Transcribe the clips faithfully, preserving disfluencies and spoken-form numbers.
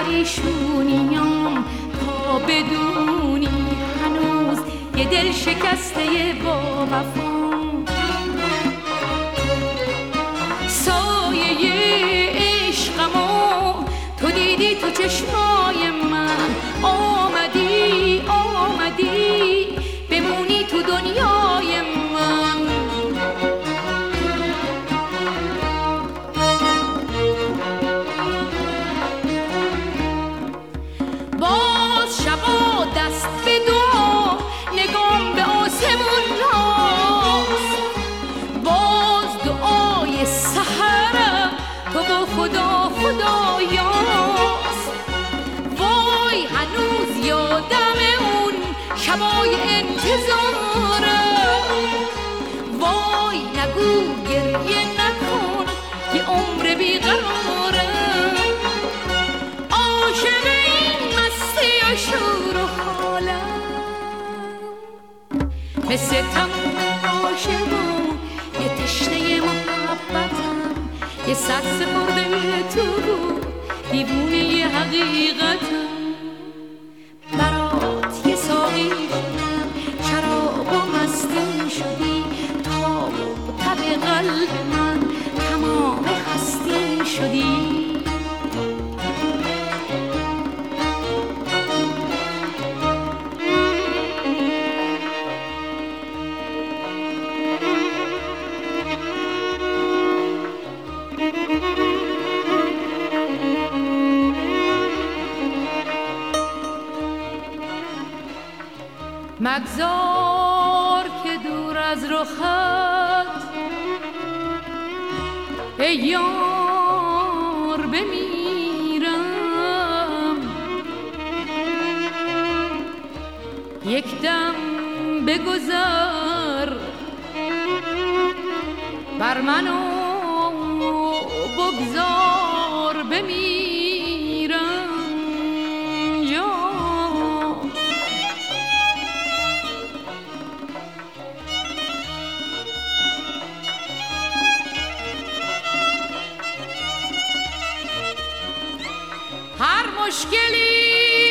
پریشونیام تا بدونی هنوز یه دل شکسته با وفام. سایه عشقمو تو دیدی تو چشمای من، آمدی آمدی بمونی تو دنیای من. باز شبا دست به دعا نگام به آسمون راست، باز دعای سحرم تو با خدا خدایاست. وای هنوز یادم اون شبای انتظارم، وای نگو گریه نکن یه عمر بیقرارم. عاشق این مستی و شور و حالم، مثل تموم عاشقون یه تشنه محبتم، یه سر سپرده تو دیوونه یه حقیقتم. برات یه ساقی شدم، شراب و مستی شدی، تاب و تب قلب من تمام هستی شدی. مگذار که دور از رخت ای یار بمیرم، یک دم بگذر بر من و بگذار بمیرم. هر مشکلی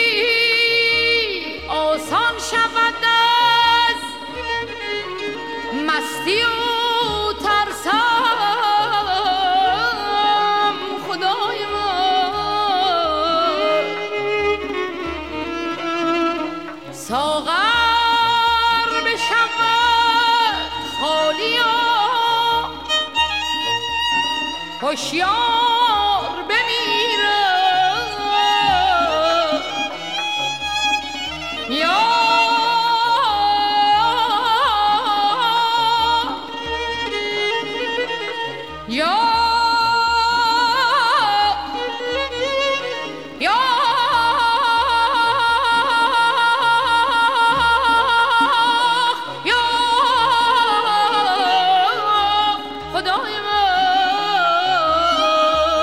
آسان شود از مستی و ترسم، خدای من ساغر بشود خالی و هوشیار بمیرم. خدای من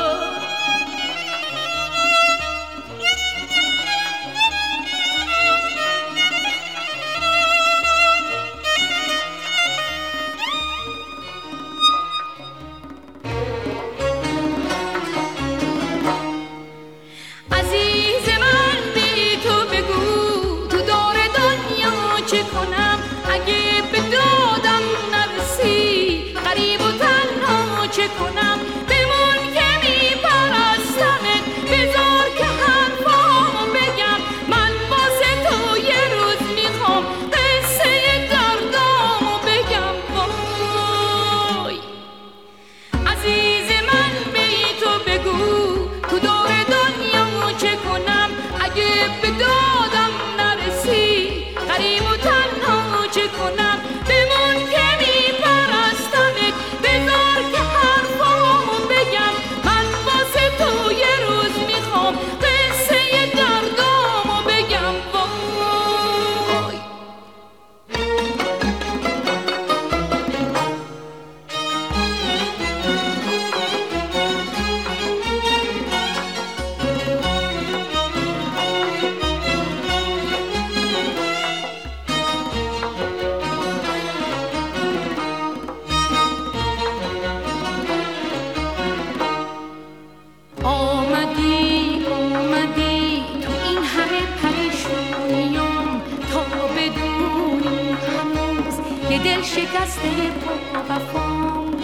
شکسته با وفام.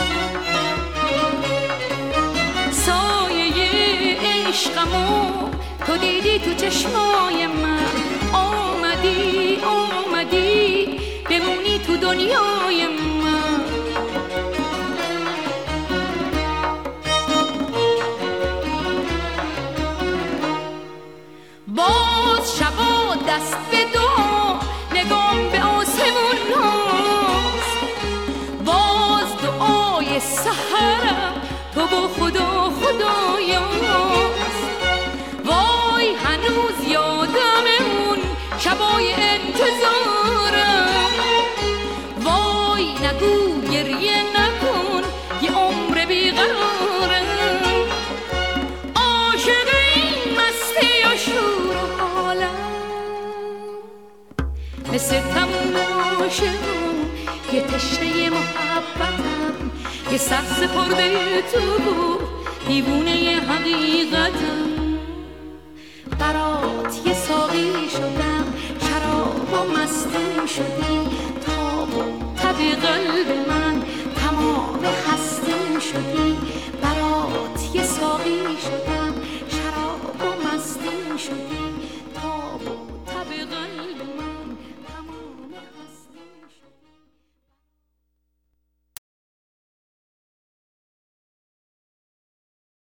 سایه عشقمو تو دیدی تو چشمای من، آمدی آمدی بمونی تو دنیای من. باز شبا دست به دعا نگام به آسمون هاست، باز دعای سحرم تو با خدا خدایاست. وای هنوز یادم اون شبای انتظارم، وای نگو گریه نکن یه عمر بیقرارم. عاشق این مستی و شور و حالم، مثل تماشم یه تشنه محبتم، یه سر سپرده تو دیوونه حقیقتم.